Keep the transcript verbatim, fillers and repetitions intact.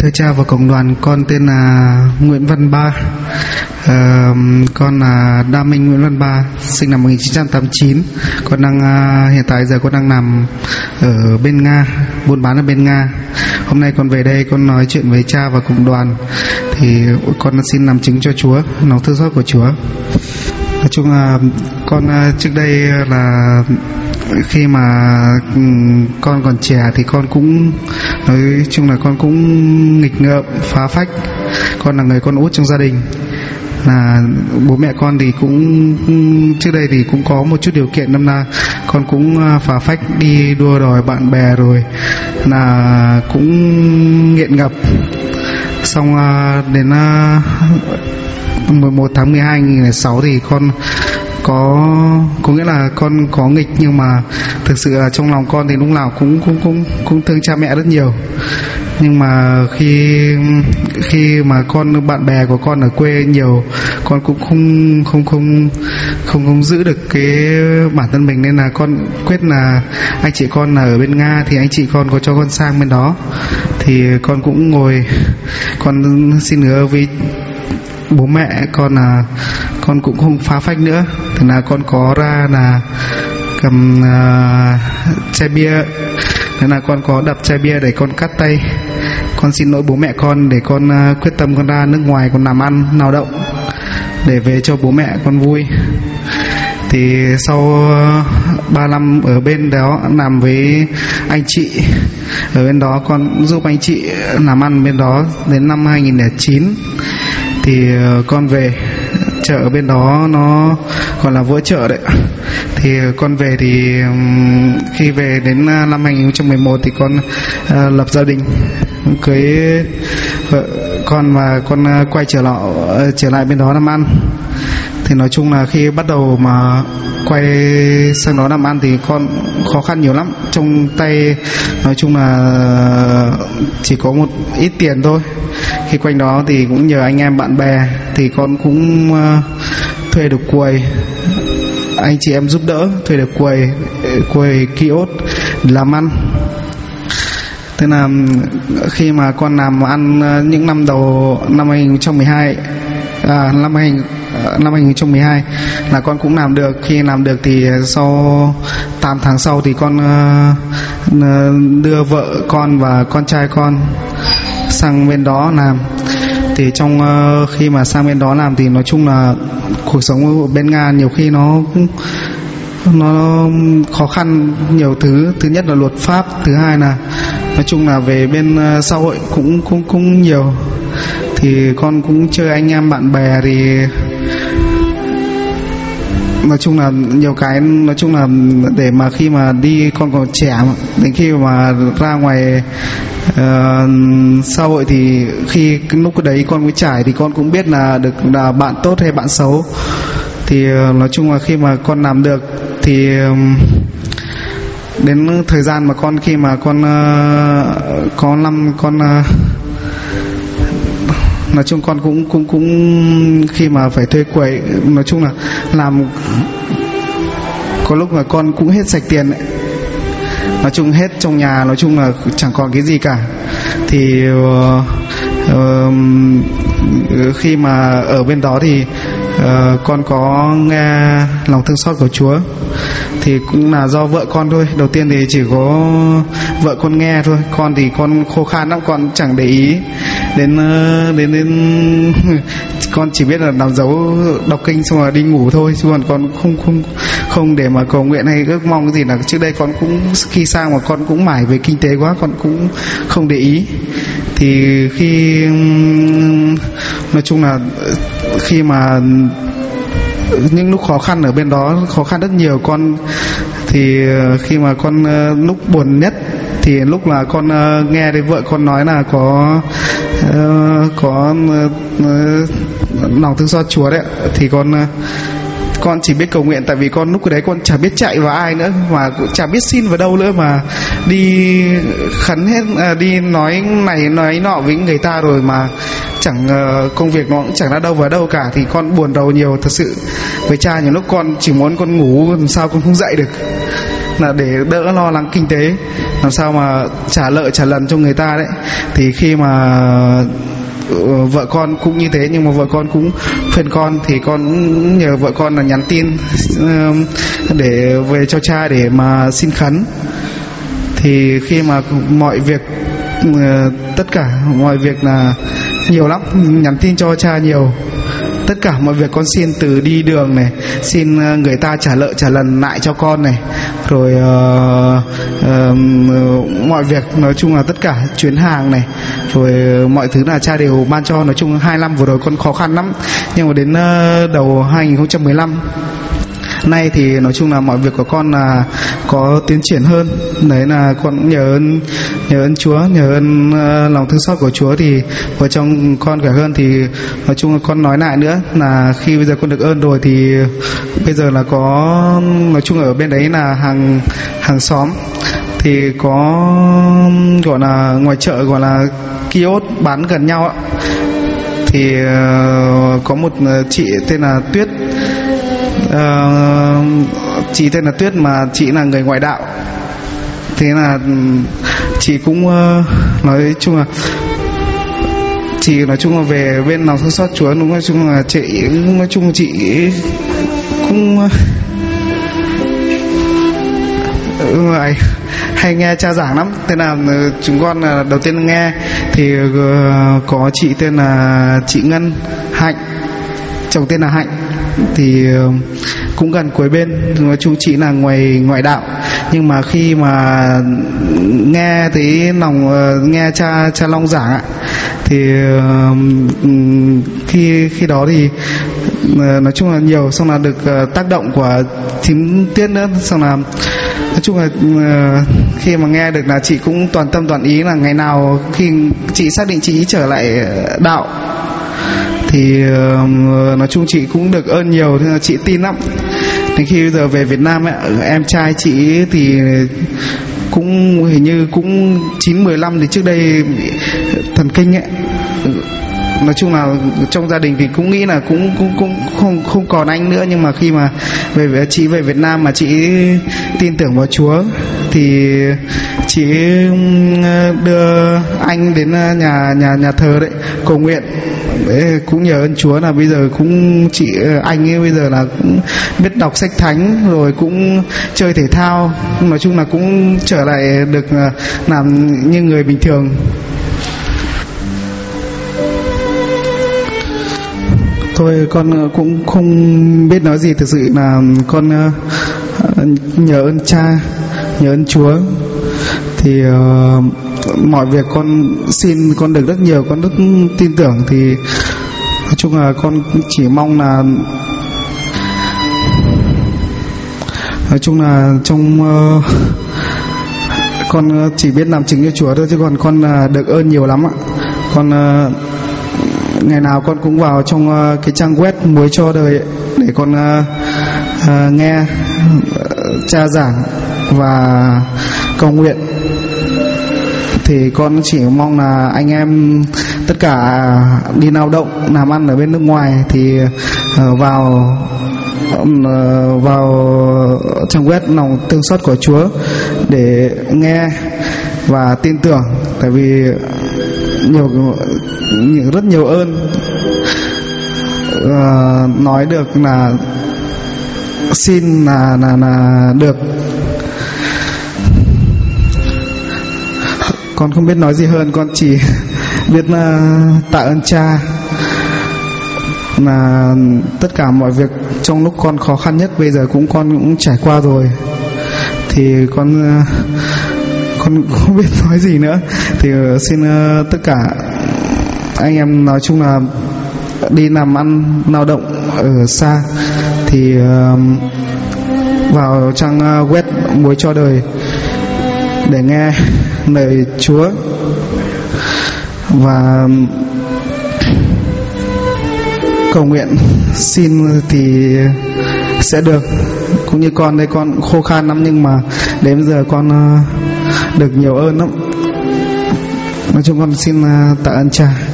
Thưa cha và cộng đoàn, con tên là Nguyễn Văn Ba, uh, con là Đa Minh Nguyễn Văn Ba, sinh năm một nghìn chín trăm tám mươi chín. Con đang uh, hiện tại giờ con đang nằm ở bên Nga, buôn bán ở bên Nga. Hôm nay con về đây con nói chuyện với cha và cộng đoàn, thì con xin làm chứng cho Chúa, lòng thương xót của Chúa. Nói chung là con uh, trước đây là khi mà con còn trẻ thì con cũng nói chung là con cũng nghịch ngợm, phá phách. Con là người con út trong gia đình, là bố mẹ con thì cũng trước đây thì cũng có một chút điều kiện, năm nay con cũng phá phách, đi đua đòi bạn bè, rồi là cũng nghiện ngập. Xong đến mười một tháng mười hai năm hai nghìn không trăm lẻ sáu thì con có có nghĩa là con có nghịch, nhưng mà thực sự là trong lòng con thì lúc nào cũng cũng cũng cũng thương cha mẹ rất nhiều. Nhưng mà khi khi mà con bạn bè của con ở quê nhiều, con cũng không không không không không giữ được cái bản thân mình, nên là con quyết là anh chị con là ở bên Nga thì anh chị con có cho con sang bên đó, thì con cũng ngồi con xin hứa với bố mẹ con là con cũng không phá phách nữa. Thế là con có ra là cầm uh, chai bia, thế là con có đập chai bia để con cắt tay. Con xin lỗi bố mẹ con để con uh, quyết tâm con ra nước ngoài con làm ăn lao động để về cho bố mẹ con vui. Thì sau uh, ba năm ở bên đó làm với anh chị ở bên đó, con giúp anh chị làm ăn bên đó đến năm hai nghìn không trăm lẻ chín thì uh, con về chợ ở bên đó, nó còn là vỡ chợ đấy. Thì con về thì um, khi về đến năm hai nghìn không trăm mười một thì con uh, lập gia đình, cưới vợ con và con uh, quay trở lại uh, trở lại bên đó làm ăn. Thì nói chung là khi bắt đầu mà quay sang đó làm ăn thì con khó khăn nhiều lắm. Trong tay nói chung là chỉ có một ít tiền thôi. Khi quanh đó thì cũng nhờ anh em bạn bè, thì con cũng uh, thuê được quầy, anh chị em giúp đỡ, thuê được quầy quầy kiosk để làm ăn. Thế là khi mà con làm ăn những năm đầu năm hai nghìn không trăm mười hai, à, năm hai nghìn năm hai nghìn không trăm mười hai là con cũng làm được. Khi làm được thì sau tám tháng sau thì con uh, đưa vợ con và con trai con sang bên đó làm. Thì trong uh, khi mà sang bên đó làm thì nói chung là cuộc sống ở bên Nga nhiều khi nó cũng nó khó khăn nhiều thứ. Thứ nhất là luật pháp, thứ hai là nói chung là về bên uh, xã hội cũng cũng cũng nhiều. Thì con cũng chơi anh em bạn bè, thì nói chung là nhiều cái, nói chung là để mà khi mà đi con còn trẻ mà, đến khi mà ra ngoài uh, xã hội thì khi cái lúc đấy con mới trải thì con cũng biết là được là bạn tốt hay bạn xấu. Thì uh, nói chung là khi mà con làm được thì um, đến thời gian mà con khi mà con uh, có năm con uh, nói chung con cũng cũng cũng khi mà phải thuê quầy, nói chung là làm có lúc là con cũng hết sạch tiền ấy. Nói chung hết trong nhà, nói chung là chẳng còn cái gì cả. Thì uh, uh, khi mà ở bên đó thì uh, con có nghe lòng thương xót của Chúa, thì cũng là do vợ con thôi. Đầu tiên thì chỉ có vợ con nghe thôi, con thì con khô khan lắm, con chẳng để ý đến đến đến con chỉ biết là làm dấu đọc kinh xong rồi đi ngủ thôi, chứ còn con không không không để mà cầu nguyện hay ước mong cái gì. Là trước đây con cũng khi sang mà con cũng mải về kinh tế quá, con cũng không để ý. Thì khi nói chung là khi mà những lúc khó khăn ở bên đó, khó khăn rất nhiều, con thì khi mà con lúc buồn nhất thì lúc là con nghe thấy vợ con nói là có uh, có uh, lòng thương xót Chúa đấy, thì con uh, con chỉ biết cầu nguyện. Tại vì con lúc đấy con chả biết chạy vào ai nữa, mà cũng chả biết xin vào đâu nữa, mà đi khấn hết, uh, đi nói này nói nọ với người ta rồi mà chẳng uh, công việc nó cũng chẳng ra đâu vào đâu cả. Thì con buồn đầu nhiều thật sự với cha. Nhiều lúc con chỉ muốn con ngủ làm sao con không dậy được. là để đỡ lo lắng kinh tế, làm sao mà trả lợi trả lần cho người ta đấy. Thì khi mà vợ con cũng như thế, nhưng mà vợ con cũng phiền con, thì con cũng nhờ vợ con là nhắn tin để về cho cha để mà xin khấn. Thì khi mà mọi việc, tất cả mọi việc là nhiều lắm, nhắn tin cho cha nhiều, tất cả mọi việc con xin, từ đi đường này, xin người ta trả lợi trả lần lại cho con này, rồi uh, uh, mọi việc, nói chung là tất cả chuyến hàng này, rồi mọi thứ là cha đều ban cho. Nói chung hai năm vừa rồi con khó khăn lắm, nhưng mà đến uh, đầu hai nghìn không trăm mười lăm nay thì nói chung là mọi việc của con là có tiến triển hơn. Đấy là con cũng nhờ ơn nhờ ơn Chúa, nhờ ơn uh, lòng thương xót của Chúa, thì vợ chồng con khỏe hơn. Thì nói chung là con nói lại nữa là khi bây giờ con được ơn rồi thì bây giờ là có, nói chung ở bên đấy là hàng hàng xóm thì có gọi là ngoài chợ, gọi là kiosk bán gần nhau ạ. Thì uh, có một chị tên là Tuyết. Uh, chị tên là Tuyết mà chị là người ngoại đạo. Thế là chị cũng uh, nói chung là chị nói chung là về bên lòng thương xót Chúa, đúng, nói chung là chị nói chung là chị cũng uh, hay nghe cha giảng lắm. Thế là chúng con là đầu tiên nghe thì uh, có chị tên là chị Ngân Hạnh, chồng tên là Hạnh, thì uh, cũng gần cuối bên. Nói chung chị là ngoài ngoại đạo, nhưng mà khi mà nghe thấy lòng uh, nghe cha cha Long giảng ạ, thì uh, khi khi đó thì uh, nói chung là nhiều, xong là được uh, tác động của thím Tuyết nữa, xong là nói chung là uh, khi mà nghe được là chị cũng toàn tâm toàn ý là ngày nào khi chị xác định chị trở lại đạo thì uh, nói chung chị cũng được ơn nhiều, thế là chị tin lắm. Đến khi bây giờ về Việt Nam ấy, em trai chị thì cũng hình như cũng chín mười lăm thì trước đây bị thần kinh ấy. Nói chung là trong gia đình thì cũng nghĩ là cũng cũng cũng không không còn anh nữa, nhưng mà khi mà về chị về Việt Nam mà chị tin tưởng vào Chúa thì chị đưa anh đến nhà nhà nhà thờ đấy cầu nguyện. Đấy, cũng nhờ ơn Chúa là bây giờ cũng chị anh ấy bây giờ là cũng biết đọc sách thánh, rồi cũng chơi thể thao, nói chung là cũng trở lại được làm như người bình thường. Thôi con cũng không biết nói gì, thực sự là con nhờ ơn cha, nhờ ơn Chúa thì uh, mọi việc con xin con được rất nhiều, con rất tin tưởng. Thì nói chung là con chỉ mong là nói chung là trong uh, con chỉ biết làm chứng cho Chúa thôi, chứ còn con uh, được ơn nhiều lắm ạ. Con uh, ngày nào con cũng vào trong uh, cái trang web Muối Cho Đời ấy, để con uh, uh, nghe uh, cha giảng và cầu nguyện. Thì con chỉ mong là anh em tất cả đi lao động làm ăn ở bên nước ngoài thì uh, vào uh, vào trang web lòng thương xót của Chúa để nghe và tin tưởng, tại vì nhiều rất nhiều ơn. Uh, nói được là xin là là là được. Con không biết nói gì hơn, con chỉ biết là tạ ơn cha, là tất cả mọi việc trong lúc con khó khăn nhất bây giờ cũng con cũng trải qua rồi. Thì con con không biết nói gì nữa. Thì xin uh, tất cả anh em nói chung là đi làm ăn lao động ở xa thì uh, vào trang uh, web Muối Cho Đời để nghe lời Chúa và cầu nguyện xin thì sẽ được. Cũng như con đây, con khô khan lắm, nhưng mà đến bây giờ con uh, được nhiều ơn lắm. Nói chung con xin uh, tạ ơn cha.